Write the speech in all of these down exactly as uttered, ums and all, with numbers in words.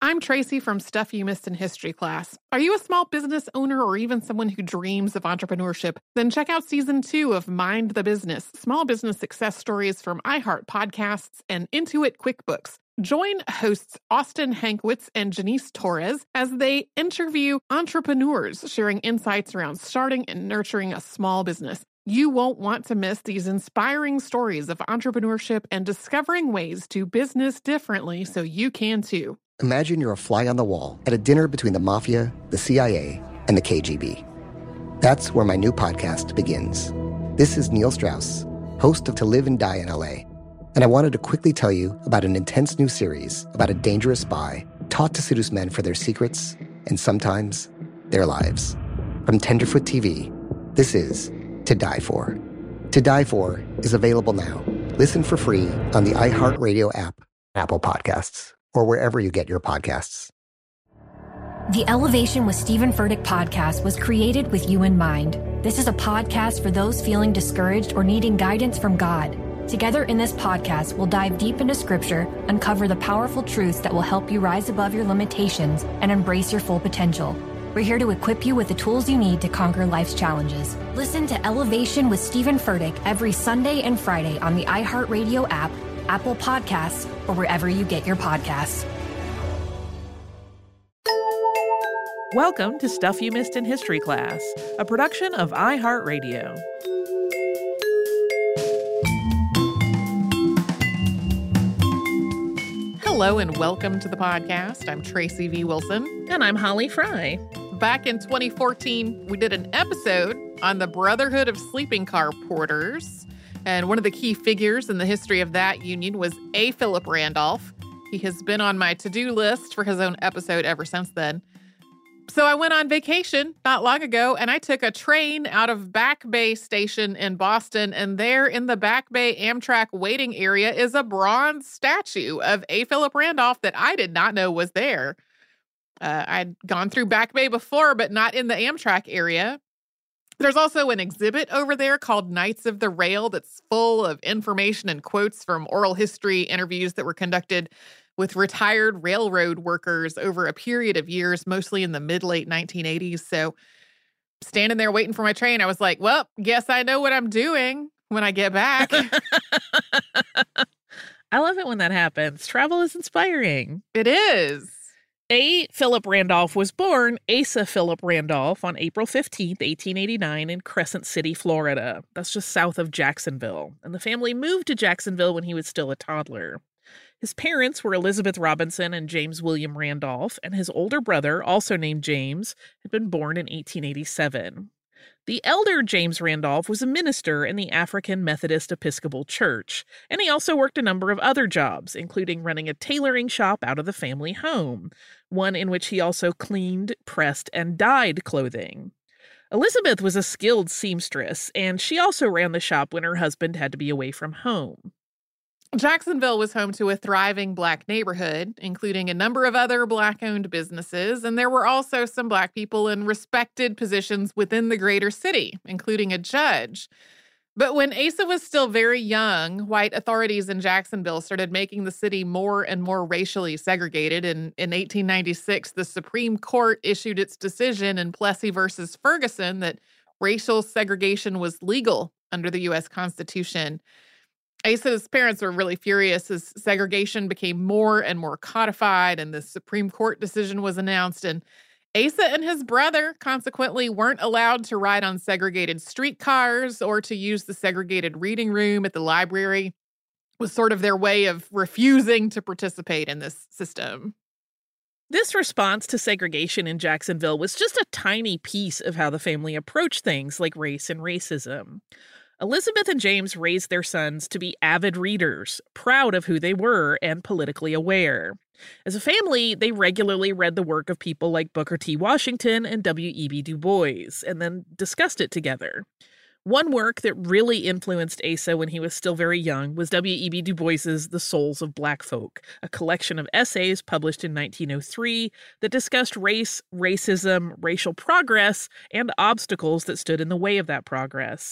I'm Tracy from Stuff You Missed in History class. Are you a small business owner or even someone who dreams of entrepreneurship? Then check out season two of Mind the Business, small business success stories from iHeart Podcasts and Intuit QuickBooks. Join hosts Austin Hankwitz and Janice Torres as they interview entrepreneurs sharing insights around starting and nurturing a small business. You won't want to miss these inspiring stories of entrepreneurship and discovering ways to business differently so you can too. Imagine you're a fly on the wall at a dinner between the mafia, the C I A, and the K G B. That's where my new podcast begins. This is Neil Strauss, host of To Live and Die in L A, and I wanted to quickly tell you about an intense new series about a dangerous spy taught to seduce men for their secrets and sometimes their lives. From Tenderfoot T V, this is To Die For. To Die For is available now. Listen for free on the iHeartRadio app, Apple Podcasts, or wherever you get your podcasts. The Elevation with Stephen Furtick podcast was created with you in mind. This is a podcast for those feeling discouraged or needing guidance from God. Together in this podcast, we'll dive deep into Scripture, uncover the powerful truths that will help you rise above your limitations and embrace your full potential. We're here to equip you with the tools you need to conquer life's challenges. Listen to Elevation with Stephen Furtick every Sunday and Friday on the iHeartRadio app, Apple Podcasts, or wherever you get your podcasts. Welcome to Stuff You Missed in History class, a production of iHeartRadio. Hello and welcome to the podcast. I'm Tracy V. Wilson. And I'm Holly Fry. Back in twenty fourteen, we did an episode on the Brotherhood of Sleeping Car Porters. And one of the key figures in the history of that union was A. Philip Randolph. He has been on my to-do list for his own episode ever since then. So I went on vacation not long ago, and I took a train out of Back Bay Station in Boston, and there in the Back Bay Amtrak waiting area is a bronze statue of A. Philip Randolph that I did not know was there. Uh, I'd gone through Back Bay before, but not in the Amtrak area. There's also an exhibit over there called Knights of the Rail that's full of information and quotes from oral history interviews that were conducted with retired railroad workers over a period of years, mostly in the mid-late nineteen eighties. So standing there waiting for my train, I was like, well, guess I know what I'm doing when I get back. I love it when that happens. Travel is inspiring. It is. A. Philip Randolph was born Asa Philip Randolph on April fifteenth, eighteen eighty-nine in Crescent City, Florida. That's just south of Jacksonville. And the family moved to Jacksonville when he was still a toddler. His parents were Elizabeth Robinson and James William Randolph, and his older brother, also named James, had been born in eighteen eighty-seven. The elder James Randolph was a minister in the African Methodist Episcopal Church, and he also worked a number of other jobs, including running a tailoring shop out of the family home, one in which he also cleaned, pressed, and dyed clothing. Elizabeth was a skilled seamstress, and she also ran the shop when her husband had to be away from home. Jacksonville was home to a thriving Black neighborhood, including a number of other Black-owned businesses, and there were also some Black people in respected positions within the greater city, including a judge. But when Asa was still very young, white authorities in Jacksonville started making the city more and more racially segregated, and in eighteen ninety-six, the Supreme Court issued its decision in Plessy versus Ferguson that racial segregation was legal under the U S Constitution. Asa's parents were really furious as segregation became more and more codified and the Supreme Court decision was announced. And Asa and his brother consequently weren't allowed to ride on segregated streetcars or to use the segregated reading room at the library. It was sort of their way of refusing to participate in this system. This response to segregation in Jacksonville was just a tiny piece of how the family approached things like race and racism. Elizabeth and James raised their sons to be avid readers, proud of who they were, and politically aware. As a family, they regularly read the work of people like Booker T. Washington and W E B Du Bois, and then discussed it together. One work that really influenced Asa when he was still very young was W E B Du Bois's The Souls of Black Folk, a collection of essays published in nineteen oh three that discussed race, racism, racial progress, and obstacles that stood in the way of that progress.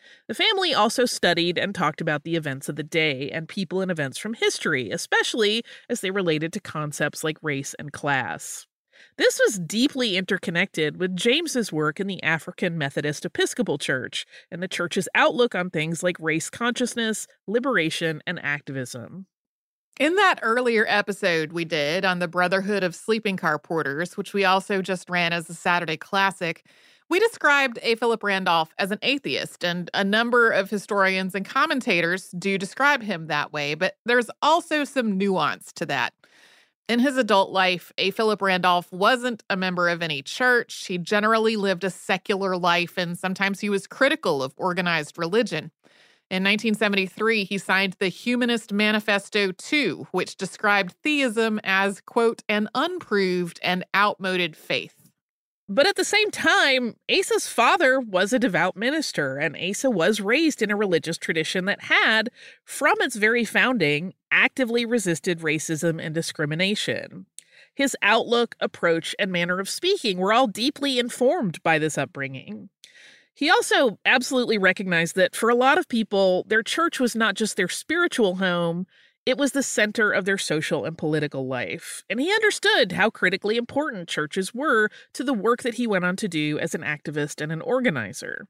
The family also studied and talked about the events of the day and people and events from history, especially as they related to concepts like race and class. This was deeply interconnected with James's work in the African Methodist Episcopal Church and the church's outlook on things like race consciousness, liberation, and activism. In that earlier episode we did on the Brotherhood of Sleeping Car Porters, which we also just ran as a Saturday classic, we described A. Philip Randolph as an atheist, and a number of historians and commentators do describe him that way, but there's also some nuance to that. In his adult life, A. Philip Randolph wasn't a member of any church. He generally lived a secular life, and sometimes he was critical of organized religion. In nineteen seventy-three, he signed the Humanist Manifesto two, which described theism as, quote, an unproved and outmoded faith. But at the same time, Asa's father was a devout minister, and Asa was raised in a religious tradition that had, from its very founding, actively resisted racism and discrimination. His outlook, approach, and manner of speaking were all deeply informed by this upbringing. He also absolutely recognized that for a lot of people, their church was not just their spiritual home, it was the center of their social and political life. And he understood how critically important churches were to the work that he went on to do as an activist and an organizer.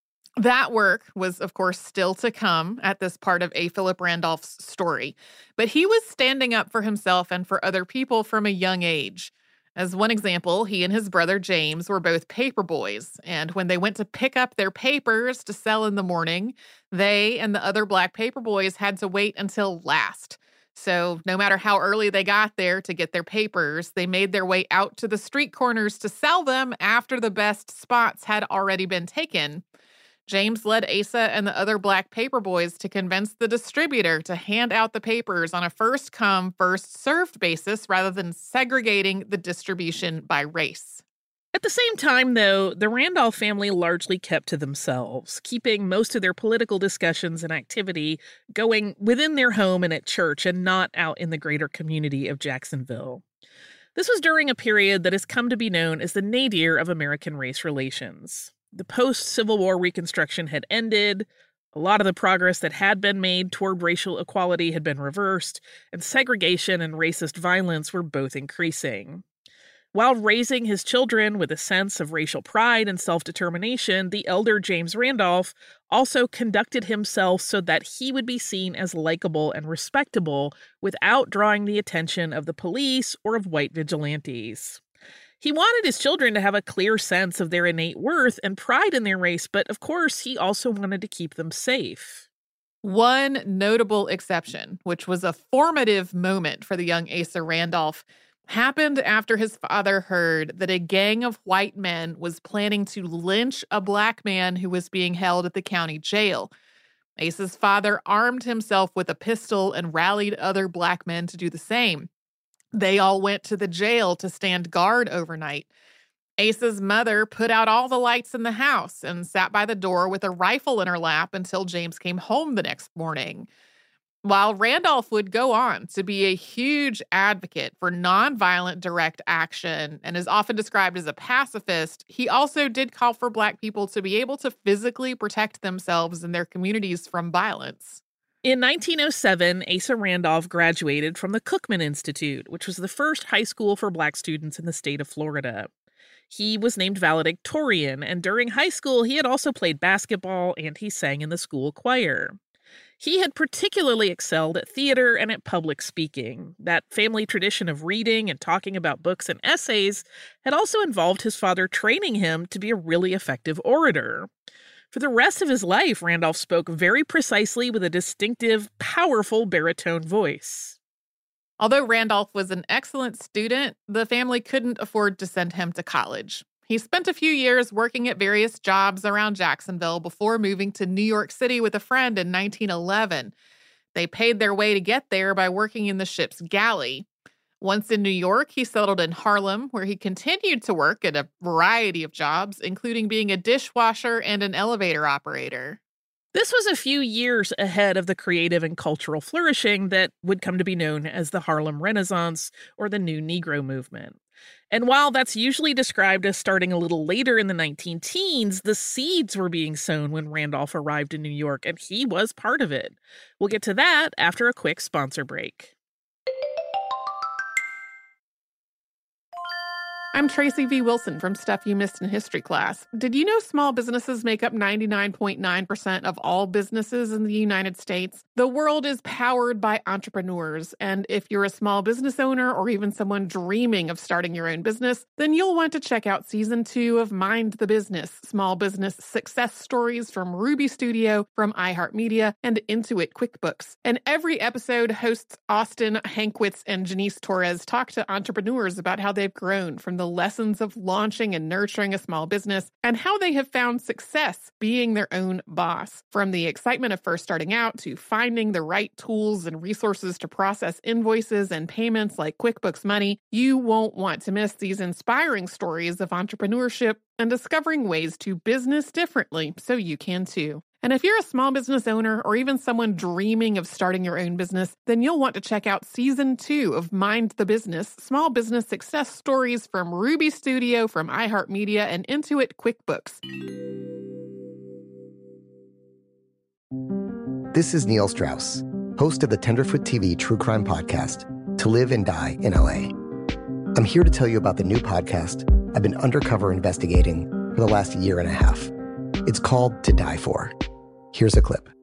That work was, of course, still to come at this part of A. Philip Randolph's story. But he was standing up for himself and for other people from a young age. As one example, he and his brother James were both paper boys, and when they went to pick up their papers to sell in the morning, they and the other black paper boys had to wait until last. So no matter how early they got there to get their papers, they made their way out to the street corners to sell them after the best spots had already been taken. James led Asa and the other black paper boys to convince the distributor to hand out the papers on a first-come, first-served basis rather than segregating the distribution by race. At the same time, though, the Randolph family largely kept to themselves, keeping most of their political discussions and activity going within their home and at church and not out in the greater community of Jacksonville. This was during a period that has come to be known as the nadir of American race relations. The post-Civil War Reconstruction had ended, a lot of the progress that had been made toward racial equality had been reversed, and segregation and racist violence were both increasing. While raising his children with a sense of racial pride and self-determination, the elder James Randolph also conducted himself so that he would be seen as likable and respectable without drawing the attention of the police or of white vigilantes. He wanted his children to have a clear sense of their innate worth and pride in their race, but of course, he also wanted to keep them safe. One notable exception, which was a formative moment for the young Asa Randolph, happened after his father heard that a gang of white men was planning to lynch a black man who was being held at the county jail. Asa's father armed himself with a pistol and rallied other black men to do the same. They all went to the jail to stand guard overnight. Asa's mother put out all the lights in the house and sat by the door with a rifle in her lap until James came home the next morning. While Randolph would go on to be a huge advocate for nonviolent direct action and is often described as a pacifist, he also did call for Black people to be able to physically protect themselves and their communities from violence. In nineteen oh seven, Asa Randolph graduated from the Cookman Institute, which was the first high school for Black students in the state of Florida. He was named valedictorian, and during high school, he had also played basketball and he sang in the school choir. He had particularly excelled at theater and at public speaking. That family tradition of reading and talking about books and essays had also involved his father training him to be a really effective orator. For the rest of his life, Randolph spoke very precisely with a distinctive, powerful baritone voice. Although Randolph was an excellent student, the family couldn't afford to send him to college. He spent a few years working at various jobs around Jacksonville before moving to New York City with a friend in nineteen eleven. They paid their way to get there by working in the ship's galley. Once in New York, he settled in Harlem, where he continued to work at a variety of jobs, including being a dishwasher and an elevator operator. This was a few years ahead of the creative and cultural flourishing that would come to be known as the Harlem Renaissance or the New Negro Movement. And while that's usually described as starting a little later in the nineteen teens, the seeds were being sown when Randolph arrived in New York, and he was part of it. We'll get to that after a quick sponsor break. I'm Tracy V. Wilson from Stuff You Missed in History Class. Did you know small businesses make up ninety-nine point nine percent of all businesses in the United States? The world is powered by entrepreneurs, and if you're a small business owner or even someone dreaming of starting your own business, then you'll want to check out Season two of Mind the Business, Small Business Success Stories from Ruby Studio, from iHeartMedia, and Intuit QuickBooks. And every episode, hosts Austin Hankwitz and Janice Torres talk to entrepreneurs about how they've grown from the the lessons of launching and nurturing a small business and how they have found success being their own boss. From the excitement of first starting out to finding the right tools and resources to process invoices and payments like QuickBooks Money, you won't want to miss these inspiring stories of entrepreneurship and discovering ways to business differently so you can too. And if you're a small business owner or even someone dreaming of starting your own business, then you'll want to check out Season two of Mind the Business, Small Business Success Stories from Ruby Studio, from iHeartMedia, and Intuit QuickBooks. This is Neil Strauss, host of the Tenderfoot T V true crime podcast, To Live and Die in L A. I'm here to tell you about the new podcast I've been undercover investigating for the last year and a half. It's called To Die For. Here's a clip.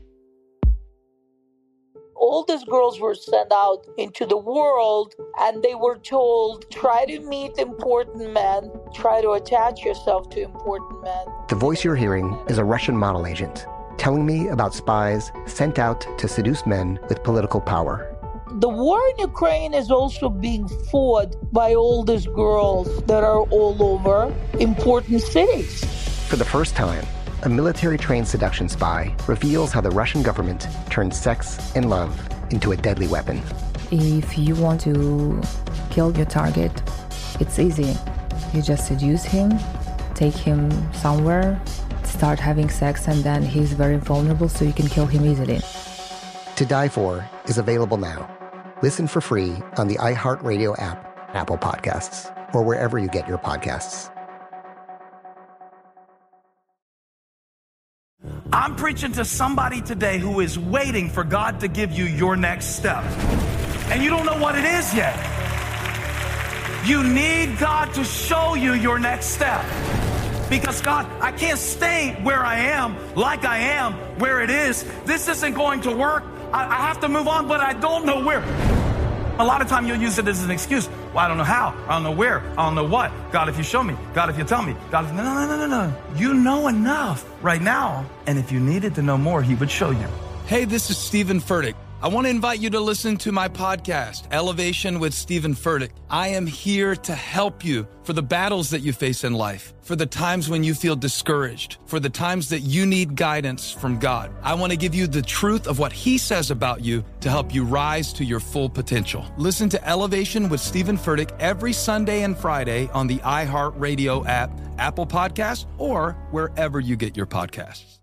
All these girls were sent out into the world and they were told, try to meet important men, try to attach yourself to important men. The voice you're hearing is a Russian model agent telling me about spies sent out to seduce men with political power. The war in Ukraine is also being fought by all these girls that are all over important cities. For the first time, a military-trained seduction spy reveals how the Russian government turned sex and love into a deadly weapon. If you want to kill your target, it's easy. You just seduce him, take him somewhere, start having sex, and then he's very vulnerable, so you can kill him easily. To Die For is available now. Listen for free on the iHeartRadio app, Apple Podcasts, or wherever you get your podcasts. I'm preaching to somebody today who is waiting for God to give you your next step. And you don't know what it is yet. You need God to show you your next step. Because God, I can't stay where I am, like I am, where it is. This isn't going to work. I, I have to move on, but I don't know where. A lot of time you'll use it as an excuse. Well, I don't know how. I don't know where. I don't know what. God, if you show me. God, if you tell me. God, if... No, no, no, no, no. You know enough right now. And if you needed to know more, he would show you. Hey, this is Stephen Furtick. I want to invite you to listen to my podcast, Elevation with Stephen Furtick. I am here to help you for the battles that you face in life, for the times when you feel discouraged, for the times that you need guidance from God. I want to give you the truth of what he says about you to help you rise to your full potential. Listen to Elevation with Stephen Furtick every Sunday and Friday on the iHeartRadio app, Apple Podcasts, or wherever you get your podcasts.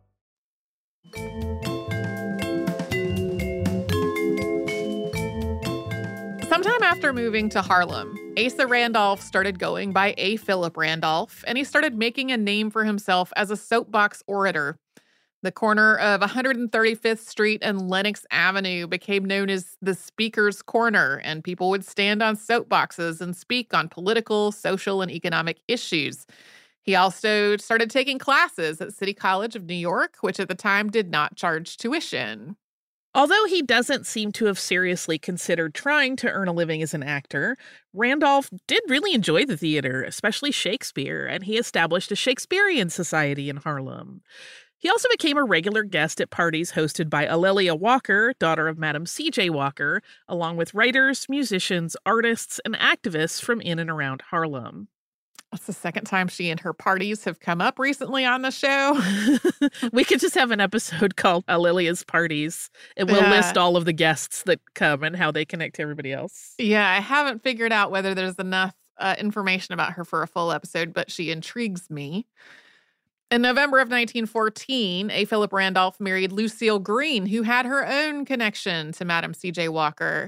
Sometime after moving to Harlem, Asa Randolph started going by A. Philip Randolph, and he started making a name for himself as a soapbox orator. The corner of one hundred thirty-fifth Street and Lenox Avenue became known as the Speaker's Corner, and people would stand on soapboxes and speak on political, social, and economic issues. He also started taking classes at City College of New York, which at the time did not charge tuition. Although he doesn't seem to have seriously considered trying to earn a living as an actor, Randolph did really enjoy the theater, especially Shakespeare, and he established a Shakespearean Society in Harlem. He also became a regular guest at parties hosted by Alelia Walker, daughter of Madam C J Walker, along with writers, musicians, artists, and activists from in and around Harlem. That's the second time she and her parties have come up recently on the show. We could just have an episode called Alelia's Parties, and we'll Yeah. list all of the guests that come and how they connect to everybody else. Yeah, I haven't figured out whether there's enough uh, information about her for a full episode, but she intrigues me. In November of nineteen fourteen, A. Philip Randolph married Lucille Green, who had her own connection to Madam C J Walker.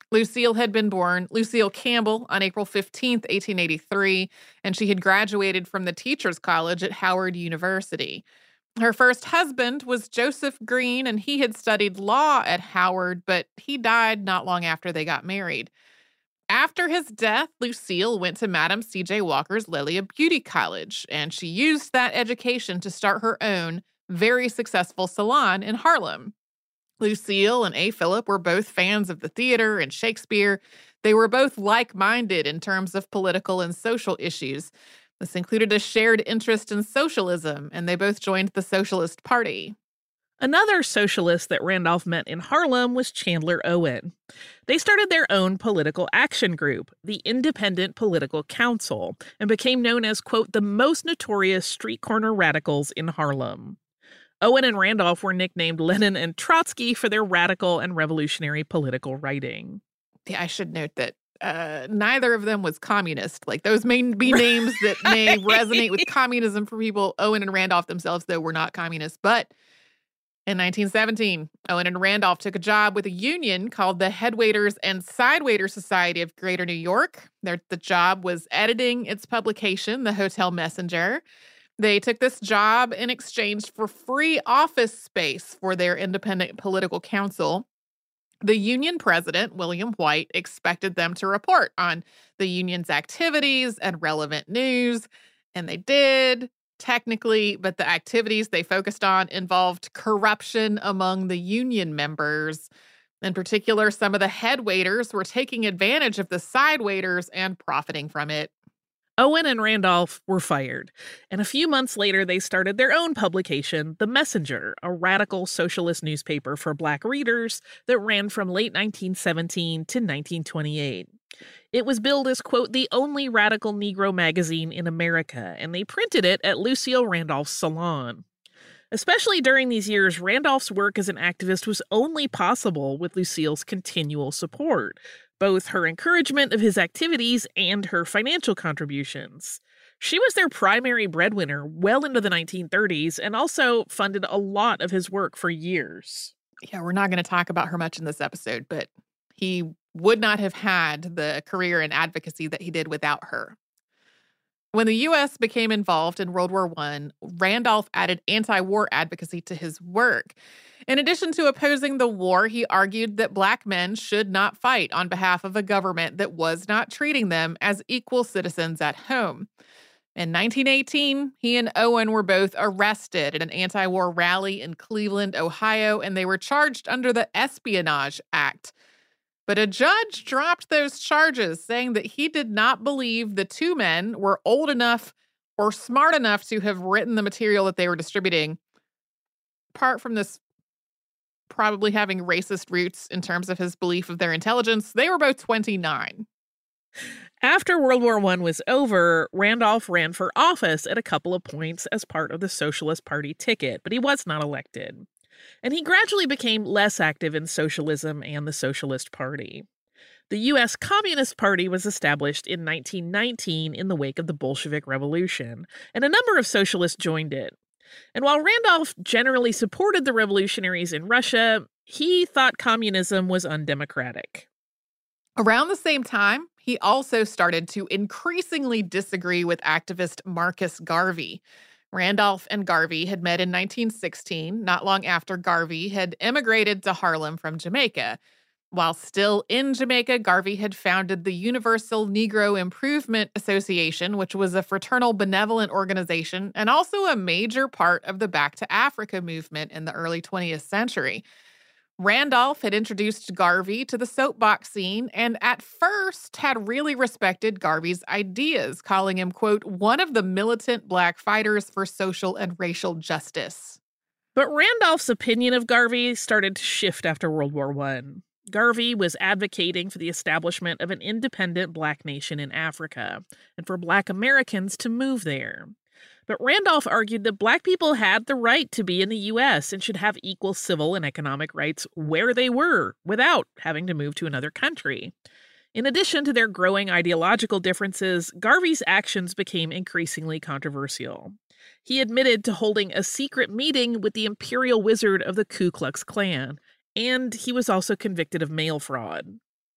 Lucille had been born Lucille Campbell on April fifteenth, eighteen eighty-three, and she had graduated from the Teachers College at Howard University. Her first husband was Joseph Green, and he had studied law at Howard, but he died not long after they got married. After his death, Lucille went to Madam C J Walker's Lilia Beauty College, and she used that education to start her own very successful salon in Harlem. Lucille and A. Philip were both fans of the theater and Shakespeare. They were both like-minded in terms of political and social issues. This included a shared interest in socialism, and they both joined the Socialist Party. Another socialist that Randolph met in Harlem was Chandler Owen. They started their own political action group, the Independent Political Council, and became known as, quote, the most notorious street corner radicals in Harlem. Owen and Randolph were nicknamed Lenin and Trotsky for their radical and revolutionary political writing. Yeah, I should note that uh, neither of them was communist. Like, those may be names that may resonate with communism for people. Owen and Randolph themselves, though, were not communists. But in nineteen seventeen, Owen and Randolph took a job with a union called the Headwaiters and Sidewaiters Society of Greater New York. Their, the job was editing its publication, The Hotel Messenger. They took this job in exchange for free office space for their independent political council. The union president, William White, expected them to report on the union's activities and relevant news, and they did, technically, but the activities they focused on involved corruption among the union members. In particular, some of the head waiters were taking advantage of the side waiters and profiting from it. Owen and Randolph were fired, and a few months later they started their own publication, The Messenger, a radical socialist newspaper for Black readers that ran from late nineteen seventeen to nineteen twenty-eight. It was billed as, quote, the only radical Negro magazine in America, and they printed it at Lucille Randolph's salon. Especially during these years, Randolph's work as an activist was only possible with Lucille's continual support, both her encouragement of his activities and her financial contributions. She was their primary breadwinner well into the nineteen thirties and also funded a lot of his work for years. Yeah, we're not going to talk about her much in this episode, but he would not have had the career and advocacy that he did without her. When the U S became involved in World War One, Randolph added anti-war advocacy to his work. In addition to opposing the war, he argued that Black men should not fight on behalf of a government that was not treating them as equal citizens at home. In nineteen eighteen, he and Owen were both arrested at an anti-war rally in Cleveland, Ohio, and they were charged under the Espionage Act. But a judge dropped those charges, saying that he did not believe the two men were old enough or smart enough to have written the material that they were distributing. Apart from this probably having racist roots in terms of his belief of their intelligence, they were both twenty-nine. After World War One was over, Randolph ran for office at a couple of points as part of the Socialist Party ticket, but he was not elected. And he gradually became less active in socialism and the Socialist Party. The U S Communist Party was established in nineteen nineteen in the wake of the Bolshevik Revolution, and a number of socialists joined it. And while Randolph generally supported the revolutionaries in Russia, he thought communism was undemocratic. Around the same time, he also started to increasingly disagree with activist Marcus Garvey. Randolph and Garvey had met in nineteen sixteen, not long after Garvey had immigrated to Harlem from Jamaica. While still in Jamaica, Garvey had founded the Universal Negro Improvement Association, which was a fraternal benevolent organization and also a major part of the Back to Africa movement in the early twentieth century. Randolph had introduced Garvey to the soapbox scene and at first had really respected Garvey's ideas, calling him, quote, one of the militant Black fighters for social and racial justice. But Randolph's opinion of Garvey started to shift after World War One. Garvey was advocating for the establishment of an independent Black nation in Africa and for Black Americans to move there. But Randolph argued that Black people had the right to be in the U S and should have equal civil and economic rights where they were without having to move to another country. In addition to their growing ideological differences, Garvey's actions became increasingly controversial. He admitted to holding a secret meeting with the imperial wizard of the Ku Klux Klan, and he was also convicted of mail fraud.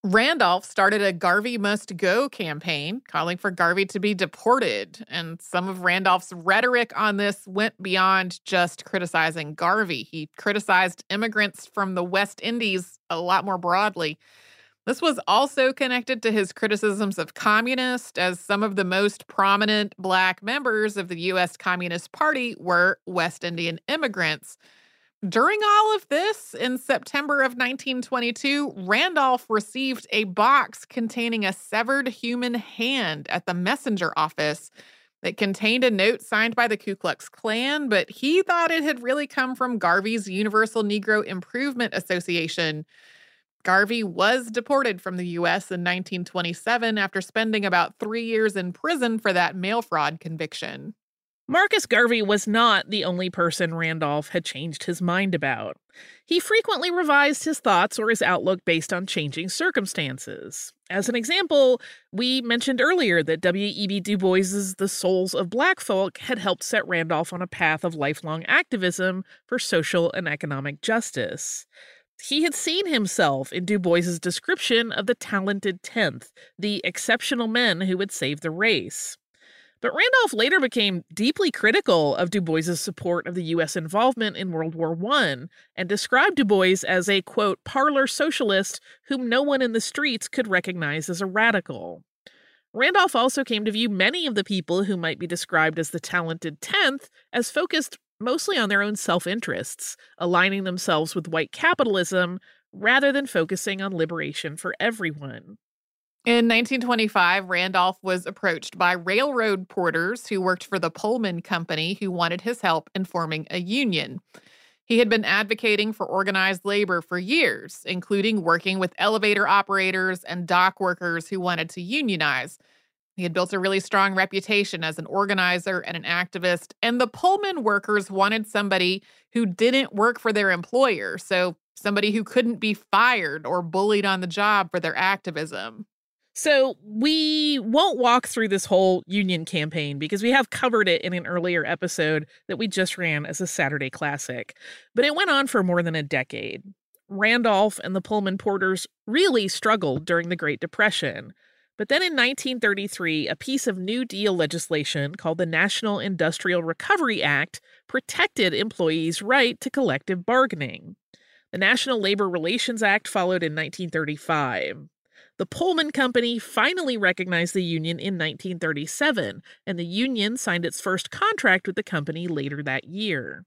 Randolph started a Garvey Must Go campaign, calling for Garvey to be deported. And some of Randolph's rhetoric on this went beyond just criticizing Garvey. He criticized immigrants from the West Indies a lot more broadly. This was also connected to his criticisms of communists, as some of the most prominent Black members of the U S Communist Party were West Indian immigrants. During all of this, in September of nineteen twenty-two, Randolph received a box containing a severed human hand at the messenger office. It contained a note signed by the Ku Klux Klan, but he thought it had really come from Garvey's Universal Negro Improvement Association. Garvey was deported from the U S in nineteen twenty-seven after spending about three years in prison for that mail fraud conviction. Marcus Garvey was not the only person Randolph had changed his mind about. He frequently revised his thoughts or his outlook based on changing circumstances. As an example, we mentioned earlier that W E B Du Bois's The Souls of Black Folk had helped set Randolph on a path of lifelong activism for social and economic justice. He had seen himself in Du Bois's description of the talented tenth, the exceptional men who would save the race. But Randolph later became deeply critical of Du Bois's support of the U S involvement in World War One and described Du Bois as a, quote, parlor socialist whom no one in the streets could recognize as a radical. Randolph also came to view many of the people who might be described as the talented tenth as focused mostly on their own self-interests, aligning themselves with white capitalism rather than focusing on liberation for everyone. In nineteen twenty-five, Randolph was approached by railroad porters who worked for the Pullman Company who wanted his help in forming a union. He had been advocating for organized labor for years, including working with elevator operators and dock workers who wanted to unionize. He had built a really strong reputation as an organizer and an activist, and the Pullman workers wanted somebody who didn't work for their employer, so somebody who couldn't be fired or bullied on the job for their activism. So we won't walk through this whole union campaign because we have covered it in an earlier episode that we just ran as a Saturday classic. But it went on for more than a decade. Randolph and the Pullman porters really struggled during the Great Depression. But then in nineteen thirty-three, a piece of New Deal legislation called the National Industrial Recovery Act protected employees' right to collective bargaining. The National Labor Relations Act followed in nineteen thirty-five. The Pullman Company finally recognized the union in nineteen thirty-seven, and the union signed its first contract with the company later that year.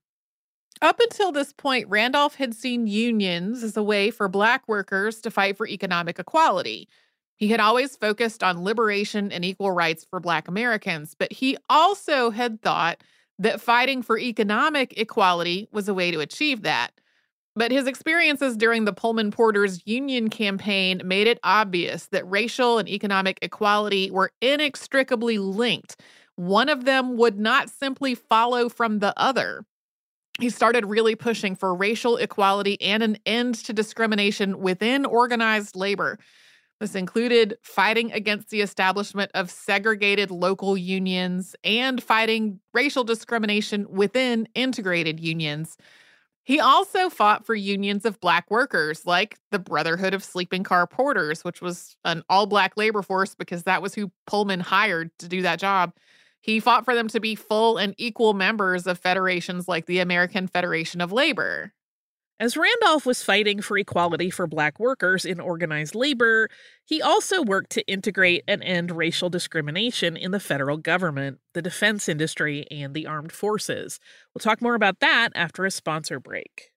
Up until this point, Randolph had seen unions as a way for Black workers to fight for economic equality. He had always focused on liberation and equal rights for Black Americans, but he also had thought that fighting for economic equality was a way to achieve that. But his experiences during the Pullman Porters union campaign made it obvious that racial and economic equality were inextricably linked. One of them would not simply follow from the other. He started really pushing for racial equality and an end to discrimination within organized labor. This included fighting against the establishment of segregated local unions and fighting racial discrimination within integrated unions. He also fought for unions of Black workers, like the Brotherhood of Sleeping Car Porters, which was an all-Black labor force because that was who Pullman hired to do that job. He fought for them to be full and equal members of federations like the American Federation of Labor. As Randolph was fighting for equality for Black workers in organized labor, he also worked to integrate and end racial discrimination in the federal government, the defense industry, and the armed forces. We'll talk more about that after a sponsor break.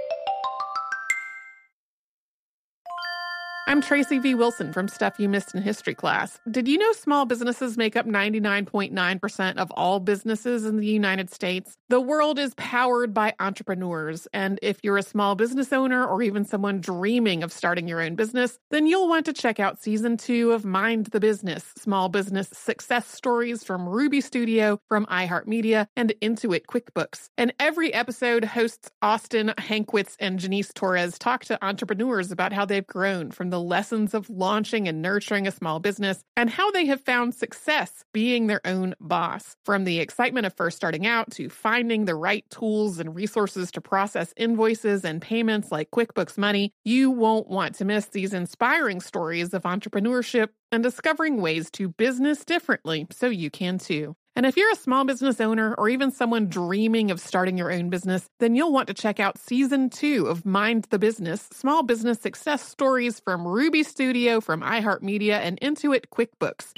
I'm Tracy V. Wilson from Stuff You Missed in History Class. Did you know small businesses make up ninety-nine point nine percent of all businesses in the United States? The world is powered by entrepreneurs, and if you're a small business owner or even someone dreaming of starting your own business, then you'll want to check out Season two of Mind the Business, Small Business Success Stories from Ruby Studio, from iHeartMedia, and Intuit QuickBooks. And every episode, hosts Austin Hankwitz and Janice Torres talk to entrepreneurs about how they've grown from the the lessons of launching and nurturing a small business and how they have found success being their own boss. From the excitement of first starting out to finding the right tools and resources to process invoices and payments like QuickBooks Money, you won't want to miss these inspiring stories of entrepreneurship and discovering ways to business differently so you can too. And if you're a small business owner or even someone dreaming of starting your own business, then you'll want to check out season two of Mind the Business, Small Business Success Stories from Ruby Studio, from iHeartMedia, and Intuit QuickBooks.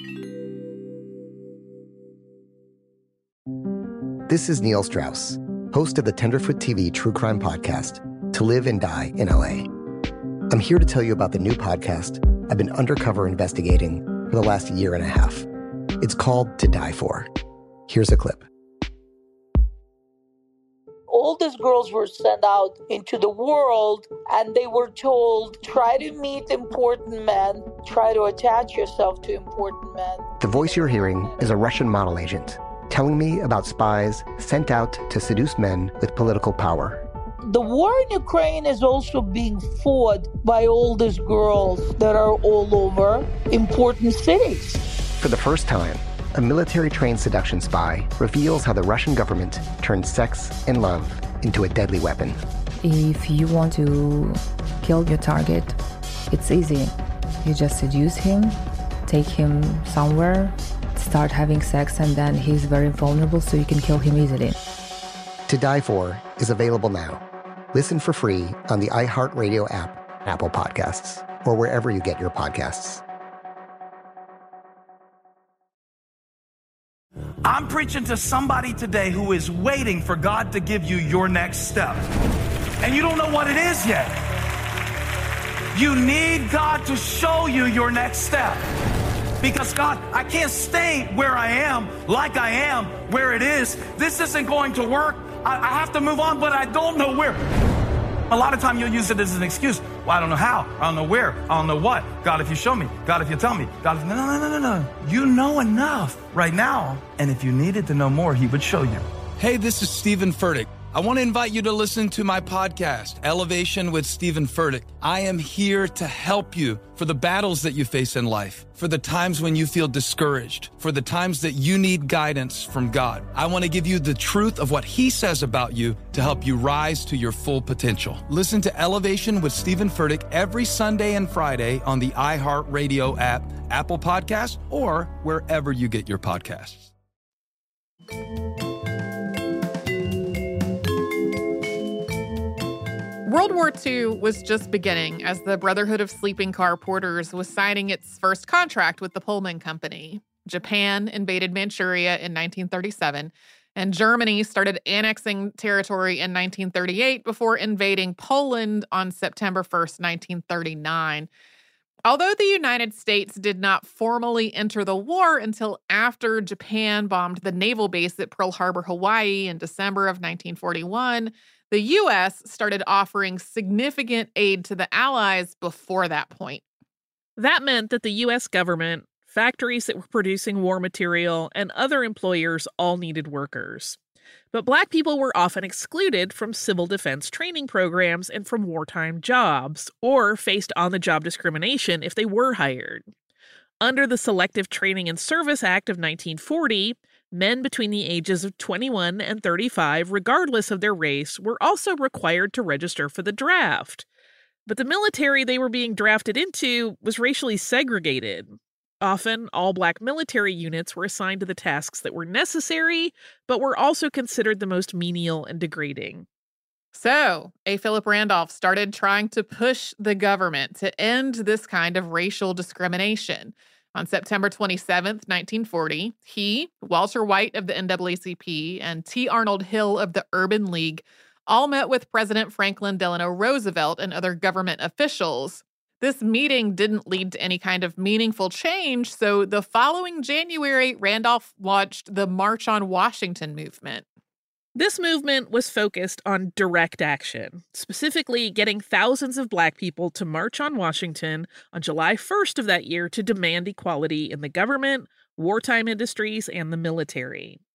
This is Neil Strauss, host of the Tenderfoot T V true crime podcast, To Live and Die in L A. I'm here to tell you about the new podcast I've been undercover investigating for the last year and a half. It's called To Die For. Here's a clip. All these girls were sent out into the world and they were told, try to meet important men, try to attach yourself to important men. The voice you're hearing is a Russian model agent telling me about spies sent out to seduce men with political power. The war in Ukraine is also being fought by all these girls that are all over important cities. For the first time, a military-trained seduction spy reveals how the Russian government turned sex and love into a deadly weapon. If you want to kill your target, it's easy. You just seduce him, take him somewhere, start having sex, and then he's very vulnerable, so you can kill him easily. To Die For is available now. Listen for free on the iHeartRadio app, Apple Podcasts, or wherever you get your podcasts. I'm preaching to somebody today who is waiting for God to give you your next step. And you don't know what it is yet. You need God to show you your next step. Because God, I can't stay where I am, like I am, where it is. This isn't going to work. I, I have to move on, but I don't know where. A lot of time you'll use it as an excuse. Well, I don't know how. I don't know where. I don't know what. God, if you show me. God, if you tell me. God, if... No, no, no, no, no. You know enough right now. And if you needed to know more, he would show you. Hey, this is Stephen Furtick. I want to invite you to listen to my podcast, Elevation with Stephen Furtick. I am here to help you for the battles that you face in life, for the times when you feel discouraged, for the times that you need guidance from God. I want to give you the truth of what he says about you to help you rise to your full potential. Listen to Elevation with Stephen Furtick every Sunday and Friday on the iHeartRadio app, Apple Podcasts, or wherever you get your podcasts. World War Two was just beginning as the Brotherhood of Sleeping Car Porters was signing its first contract with the Pullman Company. Japan invaded Manchuria in nineteen thirty-seven, and Germany started annexing territory in nineteen thirty-eight before invading Poland on September first, nineteen thirty-nine. Although the United States did not formally enter the war until after Japan bombed the naval base at Pearl Harbor, Hawaii in December of nineteen forty-one, the U S started offering significant aid to the Allies before that point. That meant that the U S government, factories that were producing war material, and other employers all needed workers. But Black people were often excluded from civil defense training programs and from wartime jobs, or faced on-the-job discrimination if they were hired. Under the Selective Training and Service Act of nineteen forty, men between the ages of twenty-one and thirty-five, regardless of their race, were also required to register for the draft. But the military they were being drafted into was racially segregated. Often, all Black military units were assigned to the tasks that were necessary, but were also considered the most menial and degrading. So, A. Philip Randolph started trying to push the government to end this kind of racial discrimination. On September twenty-seventh, nineteen forty, he, Walter White of the N double A C P, and T. Arnold Hill of the Urban League all met with President Franklin Delano Roosevelt and other government officials. This meeting didn't lead to any kind of meaningful change, so the following January, Randolph launched the March on Washington movement. This movement was focused on direct action, specifically getting thousands of Black people to march on Washington on July first of that year to demand equality in the government, wartime industries, and the military.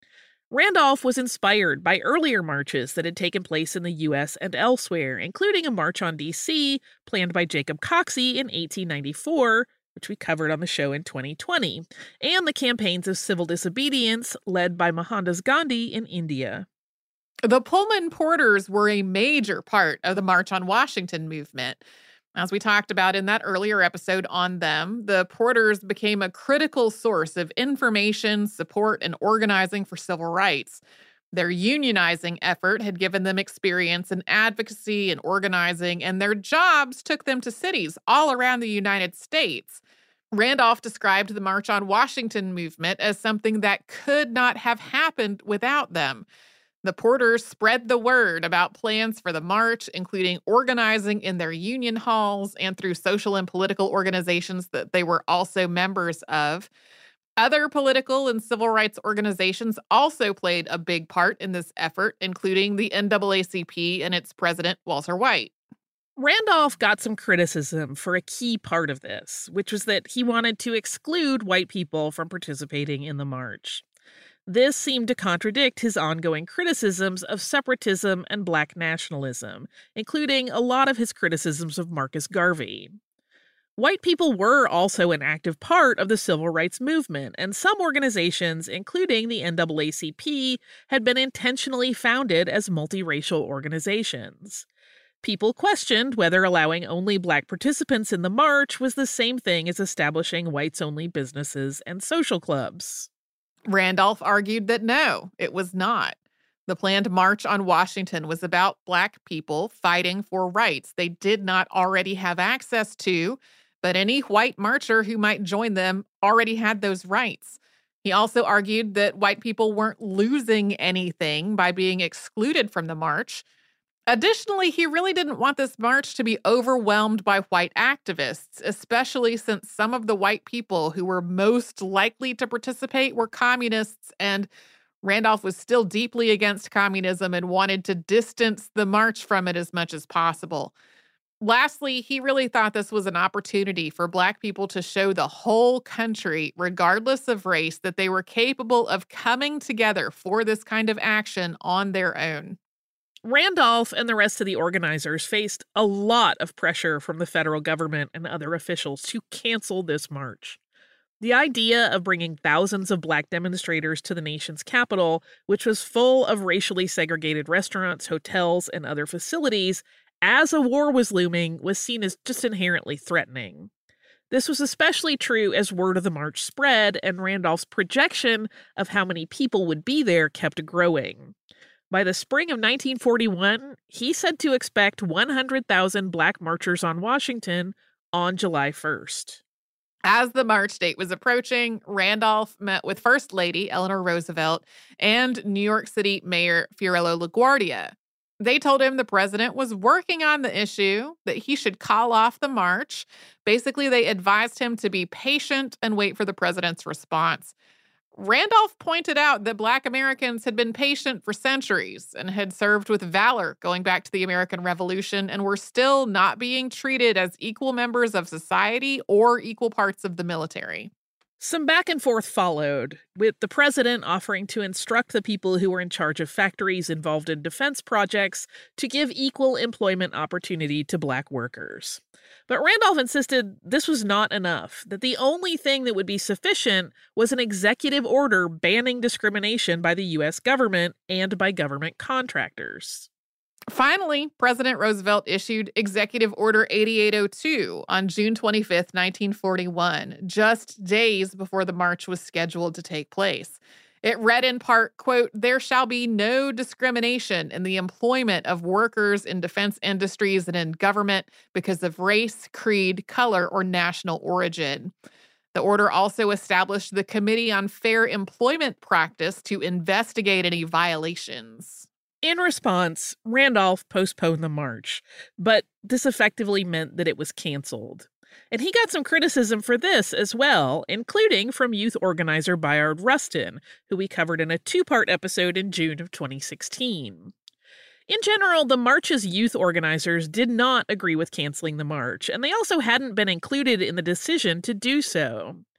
Randolph was inspired by earlier marches that had taken place in the U S and elsewhere, including a march on D C planned by Jacob Coxey in eighteen ninety-four, which we covered on the show in twenty twenty, and the campaigns of civil disobedience led by Mohandas Gandhi in India. The Pullman Porters were a major part of the March on Washington movement. As we talked about in that earlier episode on them, the Porters became a critical source of information, support, and organizing for civil rights. Their unionizing effort had given them experience in advocacy and organizing, and their jobs took them to cities all around the United States. Randolph described the March on Washington movement as something that could not have happened without them. The Porters spread the word about plans for the march, including organizing in their union halls and through social and political organizations that they were also members of. Other political and civil rights organizations also played a big part in this effort, including the N double A C P and its president, Walter White. Randolph got some criticism for a key part of this, which was that he wanted to exclude white people from participating in the march. This seemed to contradict his ongoing criticisms of separatism and black nationalism, including a lot of his criticisms of Marcus Garvey. White people were also an active part of the civil rights movement, and some organizations, including the N double A C P, had been intentionally founded as multiracial organizations. People questioned whether allowing only black participants in the march was the same thing as establishing whites-only businesses and social clubs. Randolph argued that no, it was not. The planned March on Washington was about black people fighting for rights they did not already have access to, but any white marcher who might join them already had those rights. He also argued that white people weren't losing anything by being excluded from the march. Additionally, he really didn't want this march to be overwhelmed by white activists, especially since some of the white people who were most likely to participate were communists, and Randolph was still deeply against communism and wanted to distance the march from it as much as possible. Lastly, he really thought this was an opportunity for black people to show the whole country, regardless of race, that they were capable of coming together for this kind of action on their own. Randolph and the rest of the organizers faced a lot of pressure from the federal government and other officials to cancel this march. The idea of bringing thousands of black demonstrators to the nation's capital, which was full of racially segregated restaurants, hotels, and other facilities, as a war was looming, was seen as just inherently threatening. This was especially true as word of the march spread, and Randolph's projection of how many people would be there kept growing. By the spring of nineteen forty-one, he said to expect one hundred thousand black marchers on Washington on July first. As the march date was approaching, Randolph met with First Lady Eleanor Roosevelt and New York City Mayor Fiorello LaGuardia. They told him the president was working on the issue, that he should call off the march. Basically, they advised him to be patient and wait for the president's response. Randolph pointed out that Black Americans had been patient for centuries and had served with valor going back to the American Revolution and were still not being treated as equal members of society or equal parts of the military. Some back and forth followed, with the president offering to instruct the people who were in charge of factories involved in defense projects to give equal employment opportunity to black workers. But Randolph insisted this was not enough, that the only thing that would be sufficient was an executive order banning discrimination by the U S government and by government contractors. Finally, President Roosevelt issued Executive Order eighty-eight oh two on June twenty-fifth, nineteen forty-one, just days before the march was scheduled to take place. It read in part, quote, "There shall be no discrimination in the employment of workers in defense industries and in government because of race, creed, color, or national origin." The order also established the Committee on Fair Employment Practice to investigate any violations. In response, Randolph postponed the march, but this effectively meant that it was canceled. And he got some criticism for this as well, including from youth organizer Bayard Rustin, who we covered in a two-part episode in June of twenty sixteen. In general, the march's youth organizers did not agree with canceling the march, and they also hadn't been included in the decision to do so.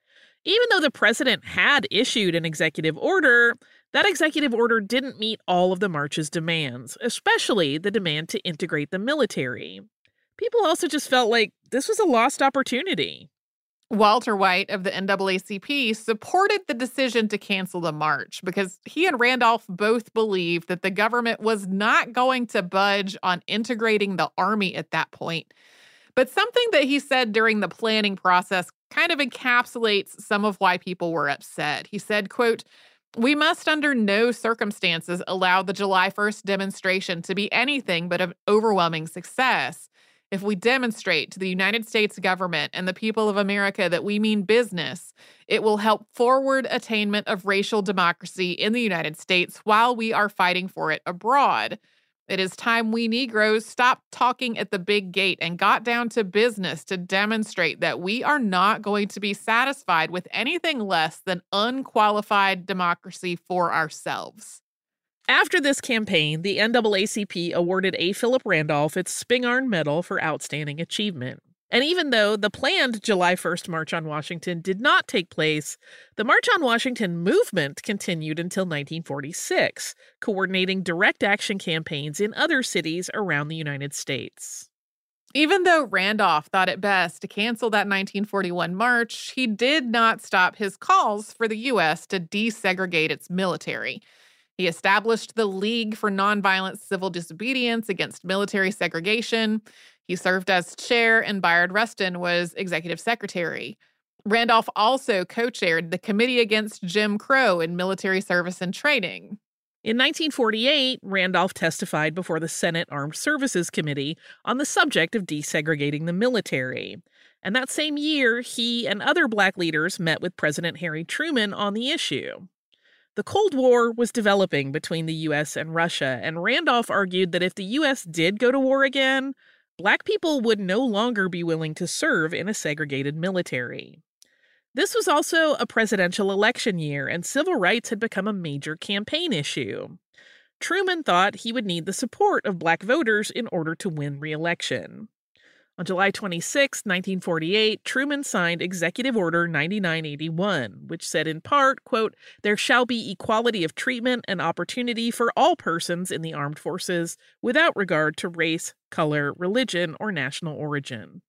Even though the president had issued an executive order, that executive order didn't meet all of the march's demands, especially the demand to integrate the military. People also just felt like this was a lost opportunity. Walter White of the N double A C P supported the decision to cancel the march because he and Randolph both believed that the government was not going to budge on integrating the Army at that point. But something that he said during the planning process kind of encapsulates some of why people were upset. He said, quote, "We must under no circumstances allow the July first demonstration to be anything but an overwhelming success. If we demonstrate to the United States government and the people of America that we mean business, it will help forward attainment of racial democracy in the United States while we are fighting for it abroad. It is time we Negroes stopped talking at the big gate and got down to business to demonstrate that we are not going to be satisfied with anything less than unqualified democracy for ourselves." After this campaign, the N double A C P awarded A. Philip Randolph its Spingarn Medal for Outstanding Achievement. And even though the planned July first March on Washington did not take place, the March on Washington movement continued until nineteen forty-six, coordinating direct action campaigns in other cities around the United States. Even though Randolph thought it best to cancel that nineteen forty-one march, he did not stop his calls for the U S to desegregate its military. He established the League for Nonviolent Civil Disobedience Against Military Segregation. He served as chair, and Bayard Rustin was executive secretary. Randolph also co-chaired the Committee Against Jim Crow in Military Service and Training. In nineteen forty-eight, Randolph testified before the Senate Armed Services Committee on the subject of desegregating the military. And that same year, he and other Black leaders met with President Harry Truman on the issue. The Cold War was developing between the U S and Russia, and Randolph argued that if the U S did go to war again, Black people would no longer be willing to serve in a segregated military. This was also a presidential election year, and civil rights had become a major campaign issue. Truman thought he would need the support of Black voters in order to win re-election. On July twenty-sixth, nineteen forty-eight, Truman signed Executive Order ninety-nine eighty-one, which said in part, quote, "There shall be equality of treatment and opportunity for all persons in the armed forces without regard to race, color, religion, or national origin."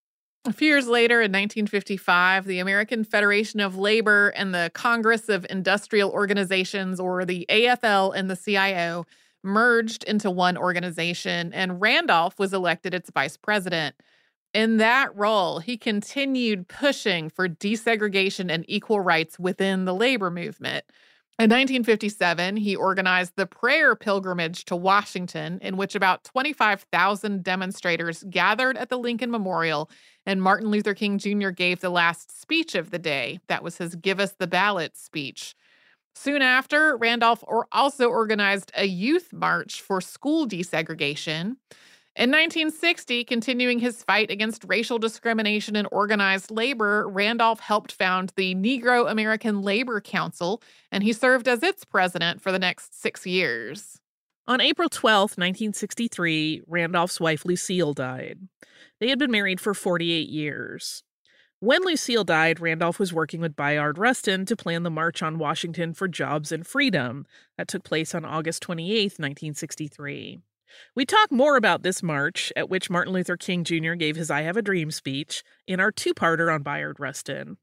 A few years later, in nineteen fifty-five, the American Federation of Labor and the Congress of Industrial Organizations, or the A F L and the C I O, merged into one organization, and Randolph was elected its vice president. In that role, he continued pushing for desegregation and equal rights within the labor movement. In nineteen fifty-seven, he organized the Prayer Pilgrimage to Washington, in which about twenty-five thousand demonstrators gathered at the Lincoln Memorial, and Martin Luther King Junior gave the last speech of the day. That was his Give Us the Ballot speech. Soon after, Randolph also organized a youth march for school desegregation. In nineteen sixty, continuing his fight against racial discrimination and organized labor, Randolph helped found the Negro American Labor Council, and he served as its president for the next six years. On April twelfth, nineteen sixty-three, Randolph's wife Lucille died. They had been married for forty-eight years. When Lucille died, Randolph was working with Bayard Rustin to plan the March on Washington for Jobs and Freedom that took place on August twenty-eighth, nineteen sixty-three. We talk more about this march, at which Martin Luther King Junior gave his I Have a Dream speech, in our two-parter on Bayard Rustin.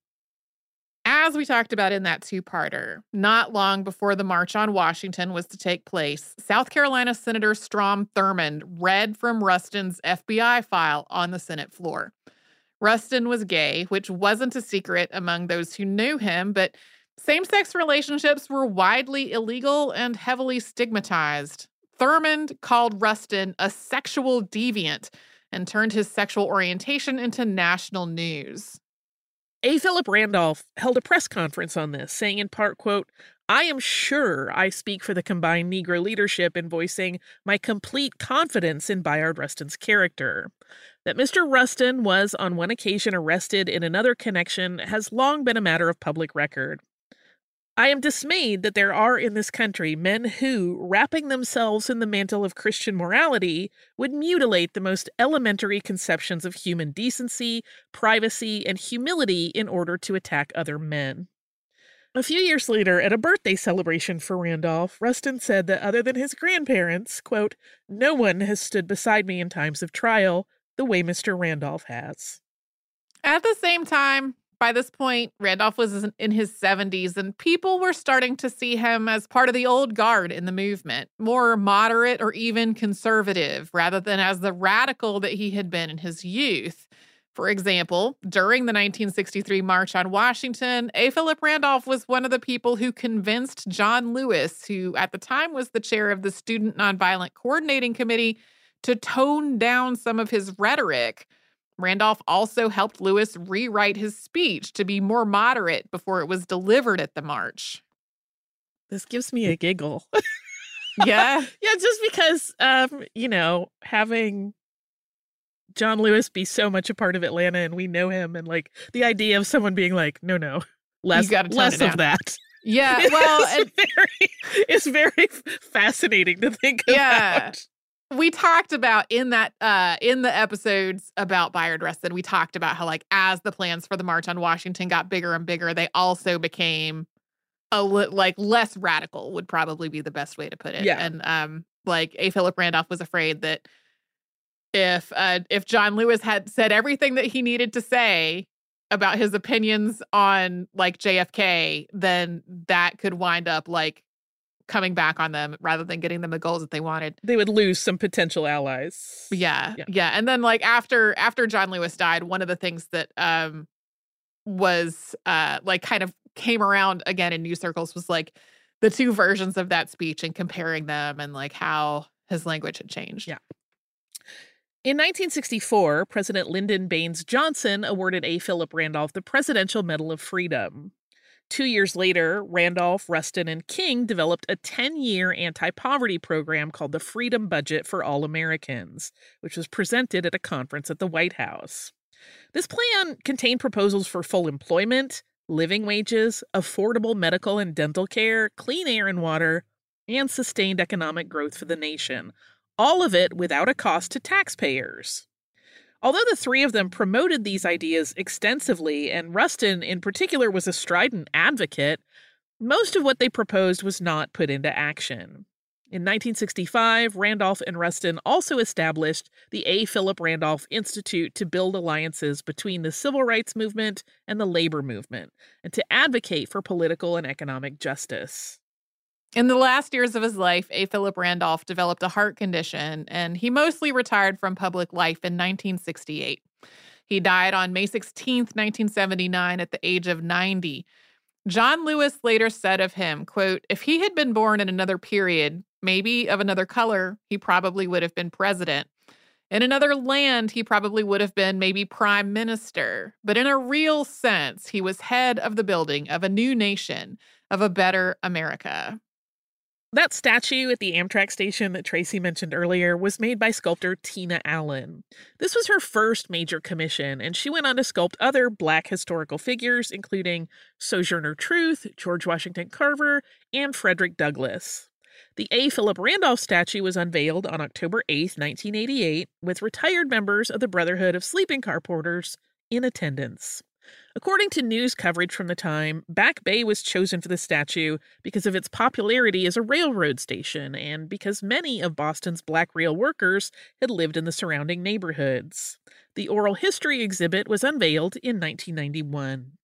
As we talked about in that two-parter, not long before the March on Washington was to take place, South Carolina Senator Strom Thurmond read from Rustin's F B I file on the Senate floor. Rustin was gay, which wasn't a secret among those who knew him, but same-sex relationships were widely illegal and heavily stigmatized. Thurmond called Rustin a sexual deviant and turned his sexual orientation into national news. A. Philip Randolph held a press conference on this, saying in part, quote, "I am sure I speak for the combined Negro leadership in voicing my complete confidence in Bayard Rustin's character. That Mister Rustin was on one occasion arrested in another connection has long been a matter of public record. I am dismayed that there are in this country men who, wrapping themselves in the mantle of Christian morality, would mutilate the most elementary conceptions of human decency, privacy, and humility in order to attack other men. A few years later, at a birthday celebration for Randolph, Rustin said that other than his grandparents, quote, "No one has stood beside me in times of trial the way Mister Randolph has." At the same time, by this point, Randolph was in his seventies, and people were starting to see him as part of the old guard in the movement, more moderate or even conservative, rather than as the radical that he had been in his youth. For example, during the nineteen sixty-three March on Washington, A. Philip Randolph was one of the people who convinced John Lewis, who at the time was the chair of the Student Nonviolent Coordinating Committee, to tone down some of his rhetoric. Randolph also helped Lewis rewrite his speech to be more moderate before it was delivered at the march. This gives me a giggle. Yeah? Yeah, just because, um, you know, having John Lewis be so much a part of Atlanta and we know him, and like the idea of someone being like, no, no, less, less of that. Yeah, well, it's, and, very, it's very fascinating to think yeah. about. We talked about in that uh, in the episodes about Bayard Rustin, we talked about how like as the plans for the March on Washington got bigger and bigger, they also became a li- like less radical would probably be the best way to put it. Yeah. And um, like A. Philip Randolph was afraid that if uh, if John Lewis had said everything that he needed to say about his opinions on like J F K, then that could wind up like coming back on them rather than getting them the goals that they wanted. They would lose some potential allies. Yeah, yeah. Yeah. And then like after after John Lewis died, one of the things that um was uh like kind of came around again in news circles was like the two versions of that speech and comparing them and like how his language had changed. Yeah. In nineteen sixty-four, President Lyndon Baines Johnson awarded A. Philip Randolph the Presidential Medal of Freedom. Two years later, Randolph, Rustin, and King developed a ten-year anti-poverty program called the Freedom Budget for All Americans, which was presented at a conference at the White House. This plan contained proposals for full employment, living wages, affordable medical and dental care, clean air and water, and sustained economic growth for the nation, all of it without a cost to taxpayers. Although the three of them promoted these ideas extensively, and Rustin in particular was a strident advocate, most of what they proposed was not put into action. In nineteen sixty-five, Randolph and Rustin also established the A. Philip Randolph Institute to build alliances between the civil rights movement and the labor movement, and to advocate for political and economic justice. In the last years of his life, A. Philip Randolph developed a heart condition, and he mostly retired from public life in nineteen sixty-eight. He died on May sixteenth, nineteen seventy-nine, at the age of ninety. John Lewis later said of him, quote, "If he had been born in another period, maybe of another color, he probably would have been president. In another land, he probably would have been maybe prime minister. But in a real sense, he was head of the building of a new nation, of a better America." That statue at the Amtrak station that Tracy mentioned earlier was made by sculptor Tina Allen. This was her first major commission, and she went on to sculpt other Black historical figures, including Sojourner Truth, George Washington Carver, and Frederick Douglass. The A. Philip Randolph statue was unveiled on October eighth, nineteen eighty-eight, with retired members of the Brotherhood of Sleeping Car Porters in attendance. According to news coverage from the time, Back Bay was chosen for the statue because of its popularity as a railroad station and because many of Boston's Black rail workers had lived in the surrounding neighborhoods. The oral history exhibit was unveiled in nineteen ninety-one.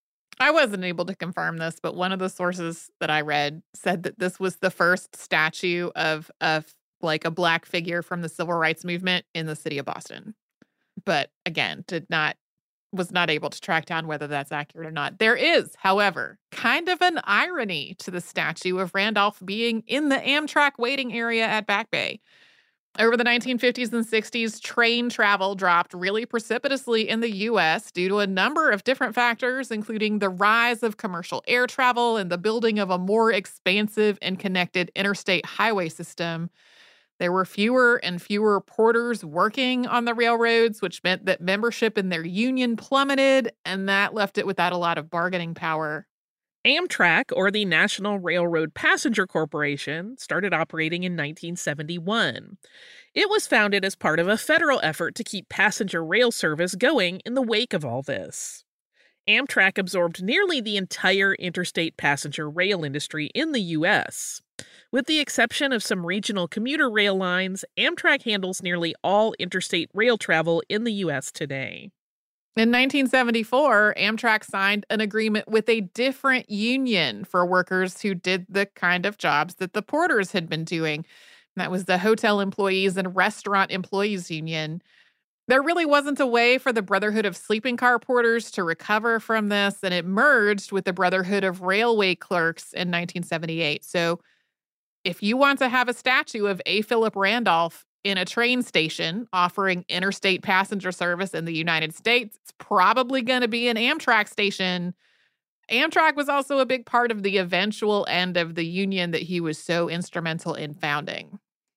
I wasn't able to confirm this, but one of the sources that I read said that this was the first statue of, of like a Black figure from the civil rights movement in the city of Boston. But again, did not was not able to track down whether that's accurate or not. There is, however, kind of an irony to the statue of Randolph being in the Amtrak waiting area at Back Bay. Over the nineteen fifties and sixties, train travel dropped really precipitously in the U S due to a number of different factors, including the rise of commercial air travel and the building of a more expansive and connected interstate highway system. There were fewer and fewer porters working on the railroads, which meant that membership in their union plummeted, and that left it without a lot of bargaining power. Amtrak, or the National Railroad Passenger Corporation, started operating in nineteen seventy-one. It was founded as part of a federal effort to keep passenger rail service going in the wake of all this. Amtrak absorbed nearly the entire interstate passenger rail industry in the U S. With the exception of some regional commuter rail lines, Amtrak handles nearly all interstate rail travel in the U S today. In nineteen seventy-four, Amtrak signed an agreement with a different union for workers who did the kind of jobs that the porters had been doing. And that was the Hotel Employees and Restaurant Employees Union. There really wasn't a way for the Brotherhood of Sleeping Car Porters to recover from this, and it merged with the Brotherhood of Railway Clerks in nineteen seventy-eight. So if you want to have a statue of A. Philip Randolph in a train station offering interstate passenger service in the United States, it's probably going to be an Amtrak station. Amtrak was also a big part of the eventual end of the union that he was so instrumental in founding.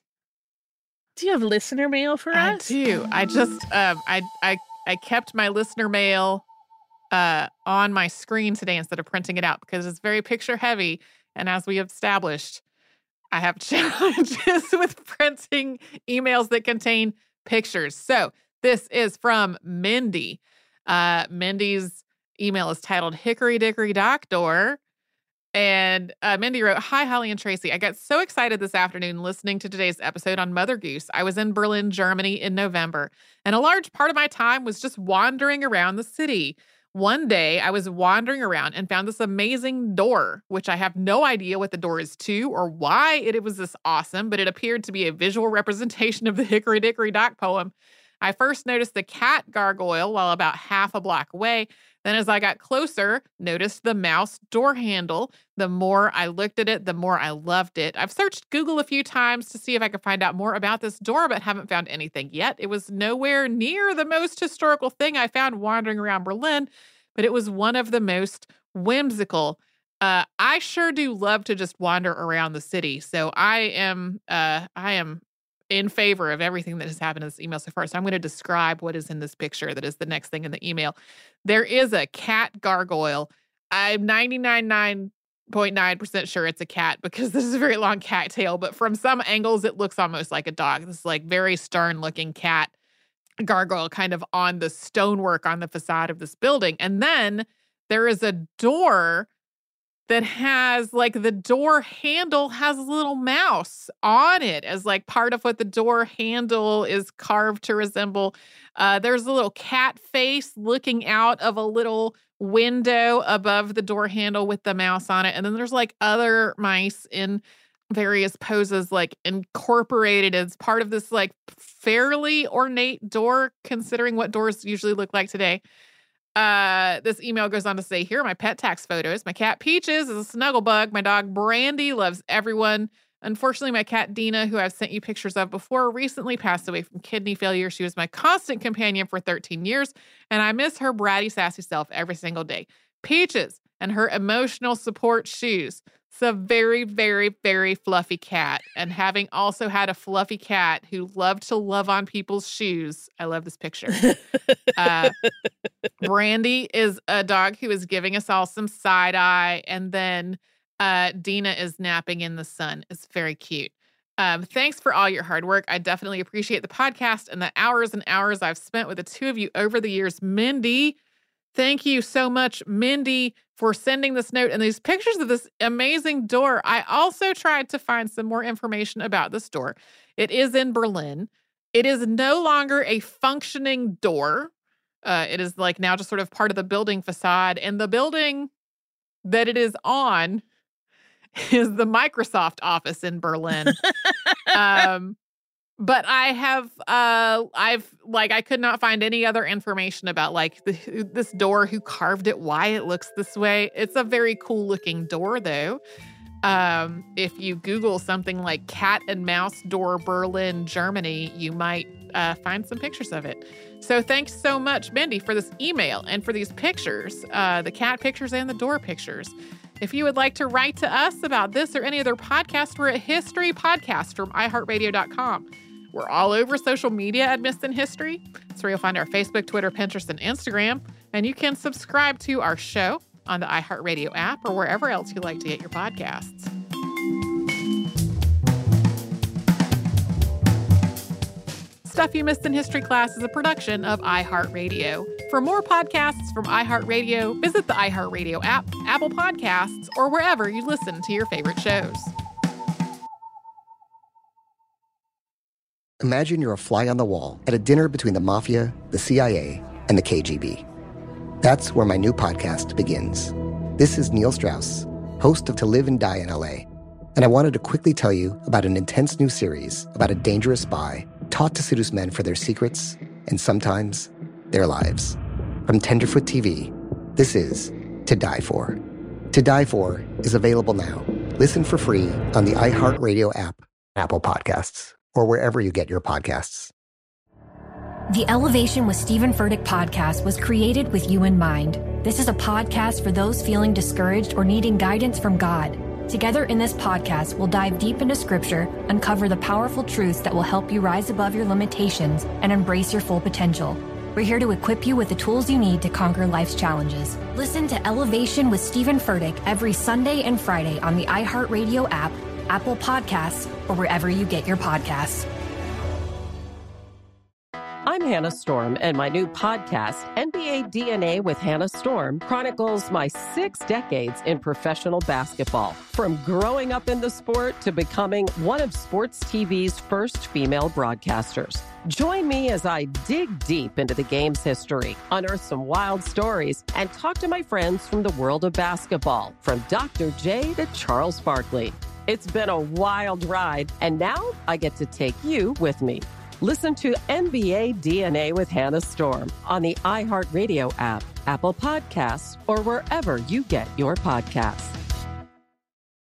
Do you have listener mail for I us? I do. I just, um, I, I, I kept my listener mail uh, on my screen today instead of printing it out because it's very picture heavy. And as we have established, I have challenges with printing emails that contain pictures. So this is from Mindy. Uh, Mindy's email is titled Hickory Dickory Dock Door. And uh, Mindy wrote, "Hi, Holly and Tracy. I got so excited this afternoon listening to today's episode on Mother Goose. I was in Berlin, Germany in November, and a large part of my time was just wandering around the city. One day, I was wandering around and found this amazing door, which I have no idea what the door is to or why it, it was this awesome, but it appeared to be a visual representation of the Hickory Dickory Dock poem. I first noticed the cat gargoyle while about half a block away. Then as I got closer, noticed the mouse door handle. The more I looked at it, the more I loved it. I've searched Google a few times to see if I could find out more about this door, but haven't found anything yet. It was nowhere near the most historical thing I found wandering around Berlin, but it was one of the most whimsical. Uh, I sure do love to just wander around the city. So I am, uh, I am in favor of everything that has happened in this email so far. So I'm going to describe what is in this picture that is the next thing in the email. There is a cat gargoyle. I'm ninety-nine point nine percent sure it's a cat because this is a very long cat tail, but from some angles, it looks almost like a dog. This is like very stern looking cat gargoyle kind of on the stonework on the facade of this building. And then there is a door that has like the door handle has a little mouse on it as like part of what the door handle is carved to resemble. Uh, there's a little cat face looking out of a little window above the door handle with the mouse on it. And then there's like other mice in various poses, like incorporated as part of this like fairly ornate door, considering what doors usually look like today. Uh, this email goes on to say, here are my pet tax photos. My cat Peaches is a snuggle bug. My dog Brandy loves everyone. Unfortunately, my cat Dina, who I've sent you pictures of before, recently passed away from kidney failure. She was my constant companion for thirteen years, and I miss her bratty, sassy self every single day. Peaches and her emotional support shoes. It's a very, very, very fluffy cat. And having also had a fluffy cat who loved to love on people's shoes, I love this picture. Uh, Brandy is a dog who is giving us all some side eye. And then uh, Dina is napping in the sun. It's very cute. Um, thanks for all your hard work. I definitely appreciate the podcast and the hours and hours I've spent with the two of you over the years. Mindy, thank you so much, Mindy, for sending this note and these pictures of this amazing door. I also tried to find some more information about this door. It is in Berlin. It is no longer a functioning door. Uh, it is like now just sort of part of the building facade. And the building that it is on is the Microsoft office in Berlin. um, But I have, uh, I've, like, I could not find any other information about, like, the, this door, who carved it, why it looks this way. It's a very cool looking door, though. Um, if you Google something like cat and mouse door Berlin, Germany, you might uh, find some pictures of it. So thanks so much, Mindy, for this email and for these pictures, uh, the cat pictures and the door pictures. If you would like to write to us about this or any other podcast, we're at History Podcast from i heart radio dot com. We're all over social media at Missed in History. It's where you'll find our Facebook, Twitter, Pinterest, and Instagram. And you can subscribe to our show on the iHeartRadio app or wherever else you like to get your podcasts. Stuff You Missed in History Class is a production of iHeartRadio. For more podcasts from iHeartRadio, visit the iHeartRadio app, Apple Podcasts, or wherever you listen to your favorite shows. Imagine you're a fly on the wall at a dinner between the Mafia, the C I A, and the K G B. That's where my new podcast begins. This is Neil Strauss, host of To Live and Die in L A, and I wanted to quickly tell you about an intense new series about a dangerous spy taught to seduce men for their secrets and sometimes their lives. From Tenderfoot T V, this is To Die For. To Die For is available now. Listen for free on the iHeartRadio app, Apple Podcasts, or wherever you get your podcasts. The Elevation with Stephen Furtick podcast was created with you in mind. This is a podcast for those feeling discouraged or needing guidance from God. Together in this podcast, we'll dive deep into Scripture, uncover the powerful truths that will help you rise above your limitations and embrace your full potential. We're here to equip you with the tools you need to conquer life's challenges. Listen to Elevation with Stephen Furtick every Sunday and Friday on the iHeartRadio app, Apple Podcasts, or wherever you get your podcasts. I'm Hannah Storm, and my new podcast, N B A D N A with Hannah Storm, chronicles my six decades in professional basketball. From growing up in the sport to becoming one of sports T V's first female broadcasters. Join me as I dig deep into the game's history, unearth some wild stories, and talk to my friends from the world of basketball, from Doctor J to Charles Barkley. It's been a wild ride, and now I get to take you with me. Listen to N B A D N A with Hannah Storm on the iHeartRadio app, Apple Podcasts, or wherever you get your podcasts.